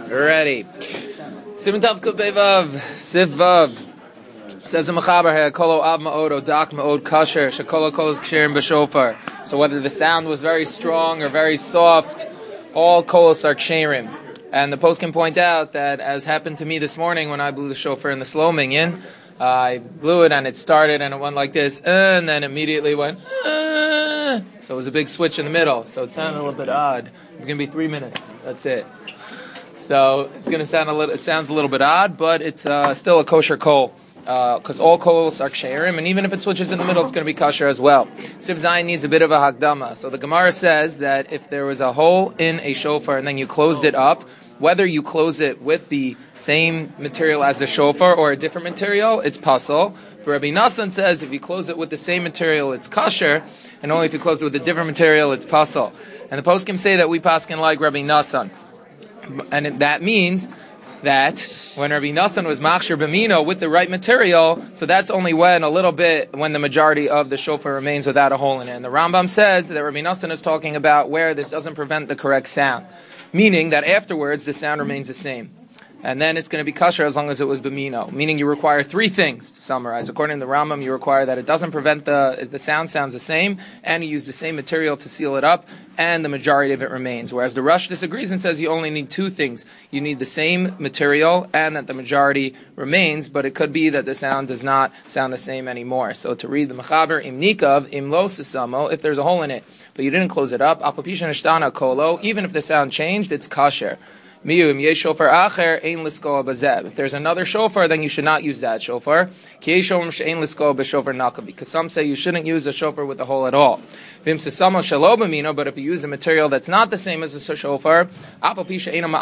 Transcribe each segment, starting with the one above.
Ready. Siman Tav Kufay Vav, Sif Vav. Says the Mechaber here, Kolo Av Ma'od, Odak Ma'od Kasher, Shekolo Kol is Ksherim B'Shofar. So whether the sound was very strong or very soft, all kolos are ksherim. And the post can point out that, as happened to me this morning when I blew the shofar in the slow minyan, I blew it and it started and it went like this, and then immediately went, so it was a big switch in the middle. So it sounded a little bit odd. It's going to be 3 minutes. That's it. So it's going to sound it sounds a little bit odd, but it's still a kosher kol. Because all kolos are ksherim, and even if it switches in the middle, it's going to be kosher as well. Sif Zayin needs a bit of a hakdama. So the Gemara says that if there was a hole in a shofar and then you closed it up, whether you close it with the same material as the shofar or a different material, it's pasul. But Rabbi Nassan says if you close it with the same material, it's kosher, and only if you close it with a different material, it's pasul. And the poskim say that we paskin like Rabbi Nassan, and that means that when Rabbi Nassan was machshir b'mino with the right material, so that's only when the majority of the shofar remains without a hole in it. And the Rambam says that Rabbi Nassan is talking about where this doesn't prevent the correct sound, meaning that afterwards the sound remains the same. And then it's going to be kosher as long as it was b'mino, meaning you require 3 things to summarize. According to the Rambam, you require that it doesn't prevent the sound sounds the same, and you use the same material to seal it up, and the majority of it remains. Whereas the Rush disagrees and says you only need 2 things. You need the same material and that the majority remains, but it could be that the sound does not sound the same anymore. So to read the Mechaber, im nikav, im lo sisamo, if there's a hole in it, but you didn't close it up, afapishan ishtana kolo, even if the sound changed, it's kosher. If there's another shofar, then you should not use that shofar. Because some say you shouldn't use a shofar with a hole at all. But if you use a material that's not the same as a shofar, so the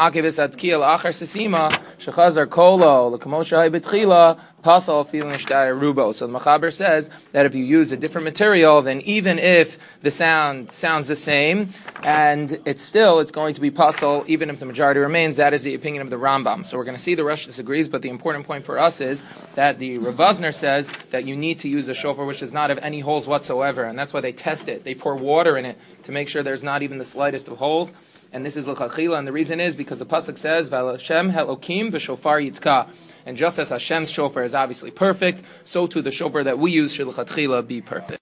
Mechaber says that if you use a different material, then even if the sound sounds the same, and it's going to be pasul, even if the majority remains. That is the opinion of the Rambam. So we're going to see the Rosh disagrees, but the important point for us is that the Rav Vosner says that you need to use a shofar which does not have any holes whatsoever, and that's why they test it. They pour water in it to make sure there's not even the slightest of holes, and this is l'chachila, and the reason is because the pasuk says, "V'al Hashem helokim b'shofar yitka," and just as Hashem's shofar is obviously perfect, so too the shofar that we use should l'chachila be perfect.